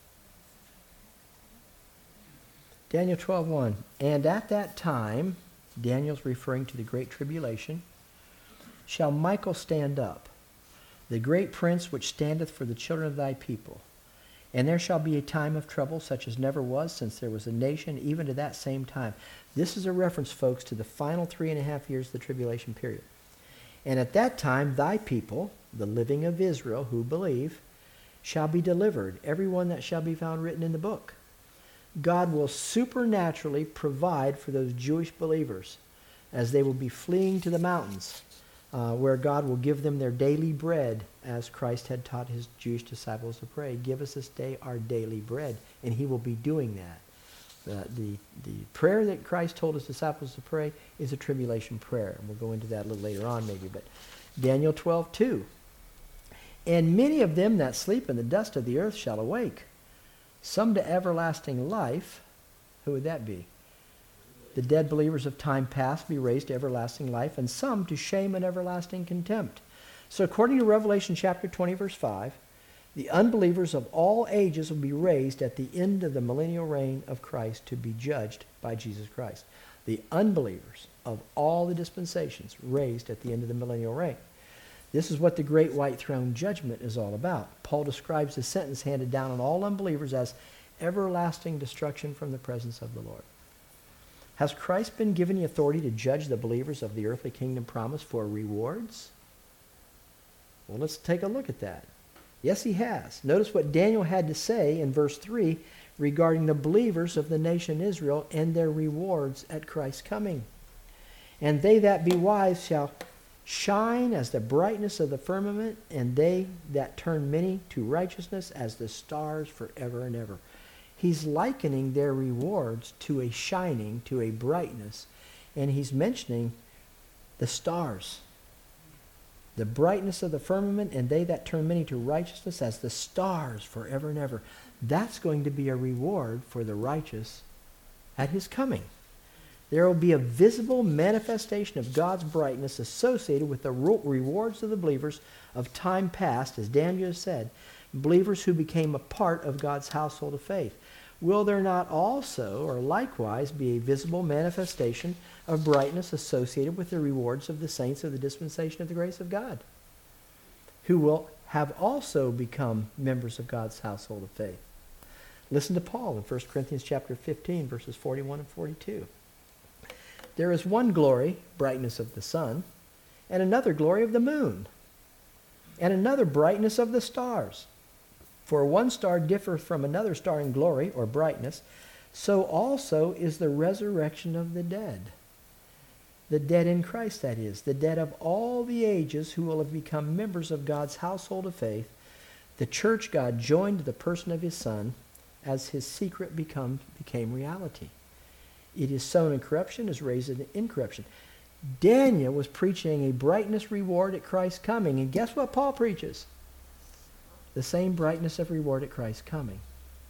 Daniel 12:1. And at that time, Daniel's referring to the great tribulation. Shall Michael stand up, the great prince which standeth for the children of thy people. And there shall be a time of trouble such as never was since there was a nation, even to that same time. This is a reference, folks, to the final 3.5 years of the tribulation period. And at that time thy people, the living of Israel, who believe, shall be delivered, every one that shall be found written in the book. God will supernaturally provide for those Jewish believers as they will be fleeing to the mountains, where God will give them their daily bread, as Christ had taught his Jewish disciples to pray. Give us this day our daily bread, and he will be doing that. The prayer that Christ told his disciples to pray is a tribulation prayer, and we'll go into that a little later on maybe. But Daniel 12:2, and many of them that sleep in the dust of the earth shall awake, some to everlasting life. Who would that be? The dead believers of time past be raised to everlasting life, and some to shame and everlasting contempt. So according to Revelation chapter 20, verse 5, the unbelievers of all ages will be raised at the end of the millennial reign of Christ to be judged by Jesus Christ. The unbelievers of all the dispensations raised at the end of the millennial reign. This is what the great white throne judgment is all about. Paul describes the sentence handed down on all unbelievers as everlasting destruction from the presence of the Lord. Has Christ been given the authority to judge the believers of the earthly kingdom promised for rewards? Well, let's take a look at that. Yes, he has. Notice what Daniel had to say in verse 3 regarding the believers of the nation Israel and their rewards at Christ's coming. And they that be wise shall shine as the brightness of the firmament, and they that turn many to righteousness as the stars forever and ever. He's likening their rewards to a shining, to a brightness, and he's mentioning the stars. The brightness of the firmament, and they that turn many to righteousness as the stars forever and ever. That's going to be a reward for the righteous at his coming. There will be a visible manifestation of God's brightness associated with the rewards of the believers of time past, as Daniel said, believers who became a part of God's household of faith. Will there not also, or likewise, be a visible manifestation of brightness associated with the rewards of the saints of the dispensation of the grace of God, who will have also become members of God's household of faith? Listen to Paul in 1 Corinthians chapter 15, verses 41 and 42. There is one glory, brightness of the sun, and another glory of the moon, and another brightness of the stars. For one star differeth from another star in glory, or brightness, so also is the resurrection of the dead. The dead in Christ, that is, the dead of all the ages who will have become members of God's household of faith, the church God joined to the person of his Son as his secret became reality. It is sown in corruption, is raised in incorruption. Daniel was preaching a brightness reward at Christ's coming, and guess what Paul preaches? The same brightness of reward at Christ's coming.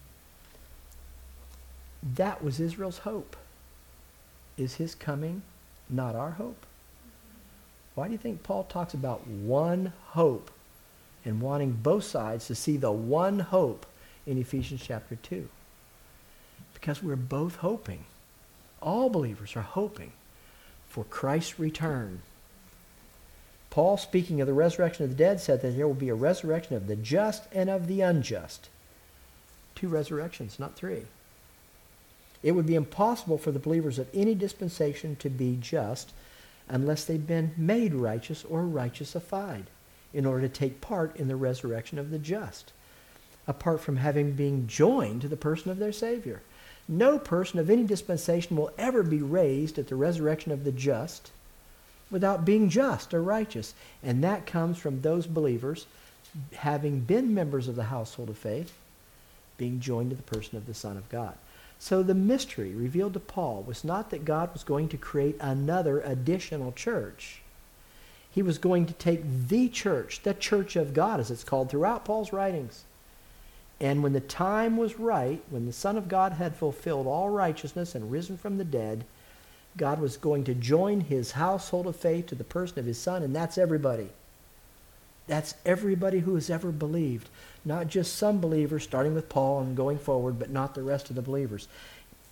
That was Israel's hope. Is his coming not our hope? Why do you think Paul talks about one hope and wanting both sides to see the one hope in Ephesians chapter 2? Because we're both hoping. All believers are hoping for Christ's return. Paul, speaking of the resurrection of the dead, said that there will be a resurrection of the just and of the unjust. 2 resurrections, not 3. It would be impossible for the believers of any dispensation to be just unless they've been made righteous or righteousified in order to take part in the resurrection of the just, apart from having been joined to the person of their Savior. No person of any dispensation will ever be raised at the resurrection of the just without being just or righteous. And that comes from those believers having been members of the household of faith, being joined to the person of the Son of God. So the mystery revealed to Paul was not that God was going to create another additional church. He was going to take the church of God, as it's called throughout Paul's writings. And when the time was right, when the Son of God had fulfilled all righteousness and risen from the dead, God was going to join his household of faith to the person of his Son, and that's everybody. That's everybody who has ever believed. Not just some believers, starting with Paul and going forward, but not the rest of the believers.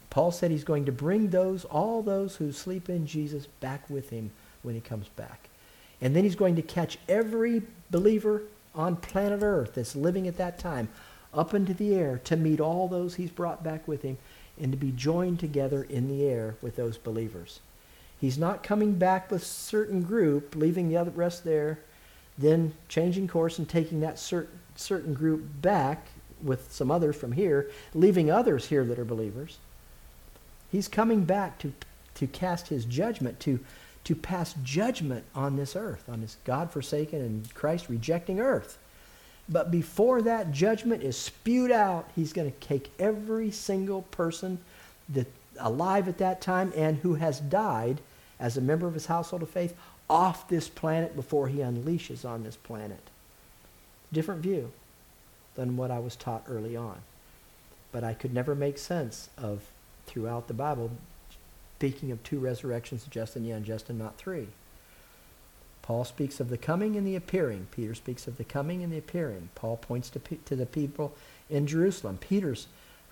Paul said he's going to bring all those who sleep in Jesus back with him when he comes back. And then he's going to catch every believer on planet Earth that's living at that time up into the air to meet all those he's brought back with him and to be joined together in the air with those believers. He's not coming back with a certain group, leaving the other rest there, then changing course and taking that certain group back with some others from here, leaving others here that are believers. He's coming back to cast his judgment, to pass judgment on this earth, on this God-forsaken and Christ-rejecting earth. But before that judgment is spewed out, he's going to take every single person that alive at that time and who has died as a member of his household of faith off this planet before he unleashes on this planet. Different view than what I was taught early on. But I could never make sense of, throughout the Bible, speaking of two resurrections, the just and the unjust, and not three. Paul speaks of the coming and the appearing. Peter speaks of the coming and the appearing. Paul points to the people in Jerusalem. Peter's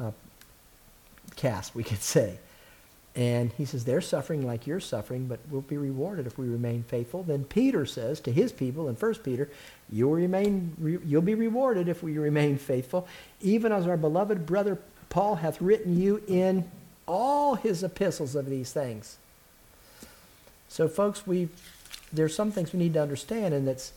cast, we could say. And he says, they're suffering like you're suffering, but we'll be rewarded if we remain faithful. Then Peter says to his people in 1 Peter, you'll be rewarded if we remain faithful, even as our beloved brother Paul hath written you in all his epistles of these things. So folks, there's some things we need to understand, and that's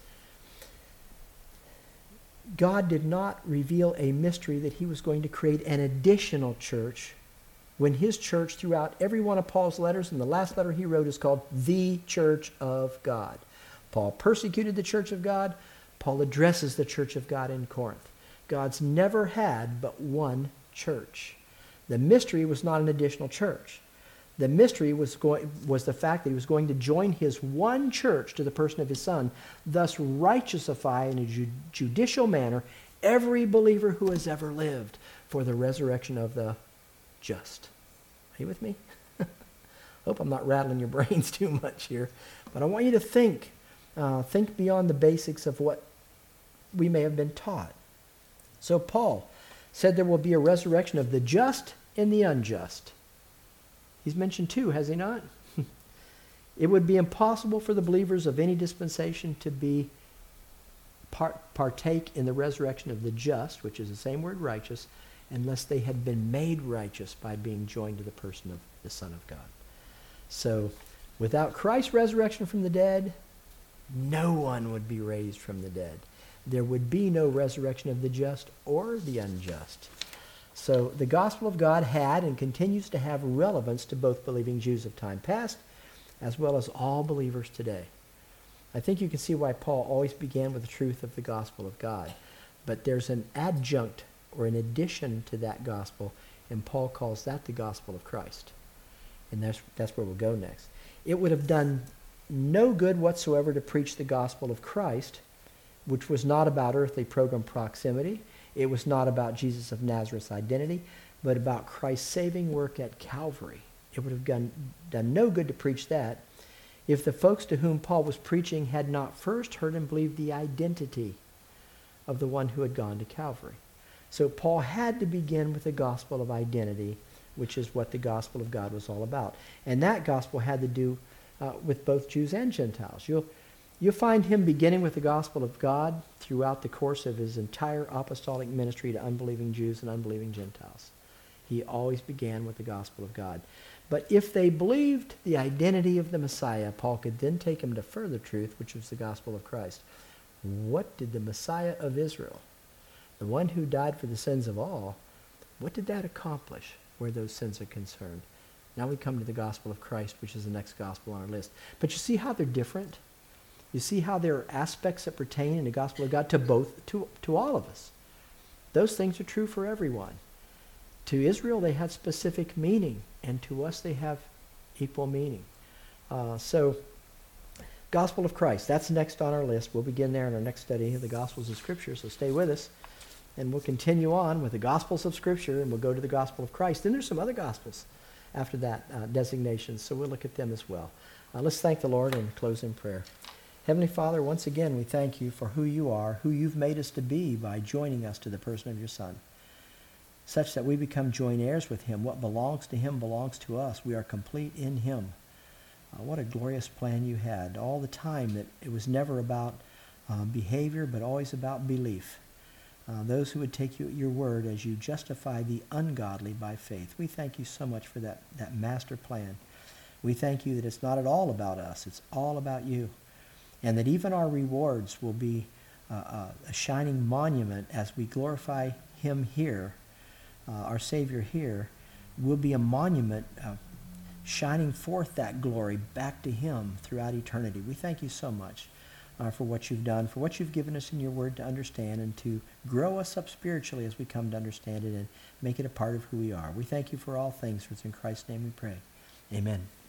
God did not reveal a mystery that he was going to create an additional church when his church, throughout every one of Paul's letters, and the last letter he wrote is called the Church of God. Paul persecuted the Church of God. Paul addresses the Church of God in Corinth. God's never had but one church. The mystery was not an additional church. The mystery was the fact that he was going to join his one church to the person of his Son, thus righteousify in a judicial manner every believer who has ever lived for the resurrection of the just. Are you with me? Hope I'm not rattling your brains too much here. But I want you to think beyond the basics of what we may have been taught. So Paul said there will be a resurrection of the just and the unjust. He's mentioned two, has he not? It would be impossible for the believers of any dispensation to partake in the resurrection of the just, which is the same word, righteous, unless they had been made righteous by being joined to the person of the Son of God. So, without Christ's resurrection from the dead, no one would be raised from the dead. There would be no resurrection of the just or the unjust. So, the gospel of God had and continues to have relevance to both believing Jews of time past as well as all believers today. I think you can see why Paul always began with the truth of the gospel of God. But there's an adjunct or an addition to that gospel, and Paul calls that the gospel of Christ. And that's where we'll go next. It would have done no good whatsoever to preach the gospel of Christ, which was not about earthly program proximity. It was not about Jesus of Nazareth's identity, but about Christ's saving work at Calvary. It would have done no good to preach that if the folks to whom Paul was preaching had not first heard and believed the identity of the one who had gone to Calvary. So Paul had to begin with the gospel of identity, which is what the gospel of God was all about. And that gospel had to do with both Jews and Gentiles. You'll find him beginning with the gospel of God throughout the course of his entire apostolic ministry to unbelieving Jews and unbelieving Gentiles. He always began with the gospel of God. But if they believed the identity of the Messiah, Paul could then take them to further truth, which was the gospel of Christ. What did the Messiah of Israel, the one who died for the sins of all, what did that accomplish where those sins are concerned? Now we come to the gospel of Christ, which is the next gospel on our list. But you see how they're different? You see how there are aspects that pertain in the gospel of God to all of us. Those things are true for everyone. To Israel, they have specific meaning, and to us, they have equal meaning. So, gospel of Christ, that's next on our list. We'll begin there in our next study of the Gospels of Scripture, so stay with us. And we'll continue on with the Gospels of Scripture, and we'll go to the Gospel of Christ. Then there's some other Gospels after that designation, so we'll look at them as well. Let's thank the Lord and close in prayer. Heavenly Father, once again, we thank you for who you are, who you've made us to be by joining us to the person of your Son. such that we become joint heirs with him. What belongs to him belongs to us. We are complete in him. What a glorious plan you had. All the time that it was never about behavior, but always about belief. Those who would take you at your word as you justify the ungodly by faith. We thank you so much for that master plan. We thank you that it's not at all about us. It's all about you. And that even our rewards will be a shining monument as we glorify him here, our Savior here, will be a monument shining forth that glory back to him throughout eternity. We thank you so much for what you've done, for what you've given us in your word to understand and to grow us up spiritually as we come to understand it and make it a part of who we are. We thank you for all things, for it's in Christ's name we pray. Amen.